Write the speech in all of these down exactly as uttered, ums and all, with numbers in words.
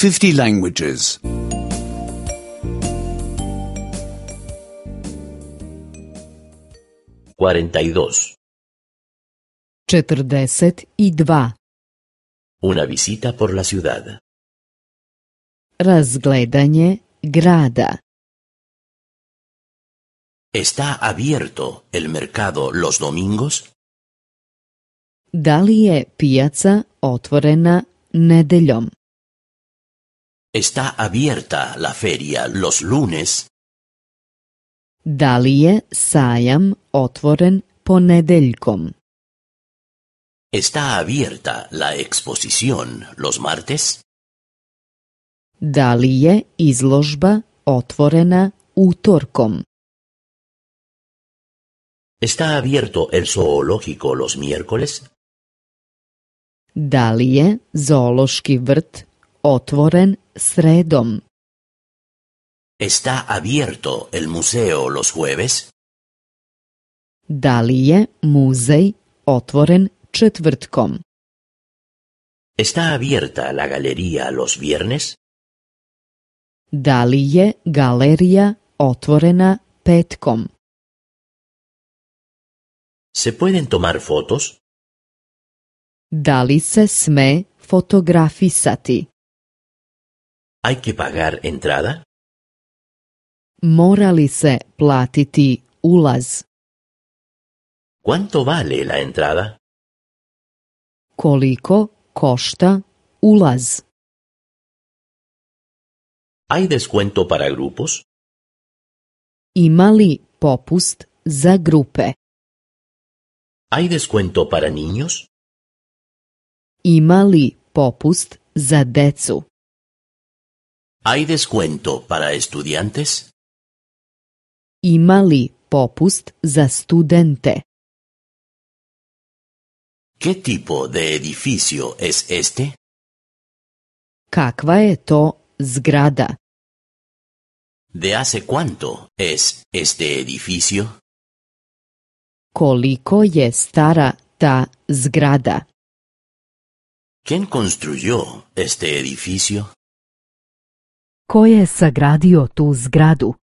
fifty languages. cuarenta y dos. četrdeset i dva. Una visita por la ciudad. Razgledanje grada. ¿Está abierto el mercado los domingos? Da li je pijaca otvorena nedeljom? ¿Está abierta la feria los lunes? Da li je sajam otvoren ponedeljkom? ¿Está abierta la exposición los martes? Da li je izložba otvorena utorkom? ¿Está abierto el zoológico los miércoles? Da li je zoološki vrt otvoren sredom? ¿Está abierto el museo los jueves? Da li je muzej otvoren četvrtkom? ¿Está abierta la galería los viernes? Da li je galerija otvorena petkom? ¿Se pueden tomar fotos? Da li se sme fotografisati? ¿Hay que pagar entrada? Mora li se platiti ulaz? ¿Cuánto vale la entrada? Koliko košta ulaz? ¿Hay descuento para grupos? Ima li popust za grupe? ¿Hay descuento para niños? Ima li popust za decu? ¿Hay descuento para estudiantes? Ima li popust za studente? ¿Qué tipo de edificio es este? Kakva je to zgrada? ¿De hace cuánto es este edificio? Koliko je stara ta zgrada? ¿Quién construyó este edificio? Ko je sagradio tu zgradu?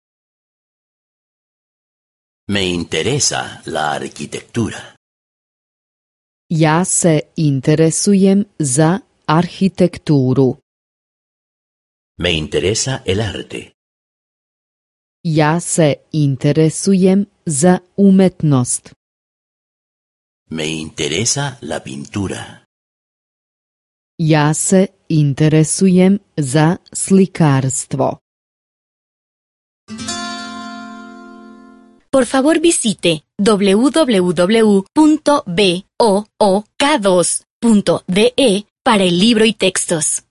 Me interesa la arquitectura. Ja se interesujem za arhitekturu. Me interesa el arte. Ja se interesujem za umetnost. Me interesa la pintura. Ja se interesujem za slikarstvo. Por favor visite doble u doble u doble u punto book dos punto de para el libro y textos.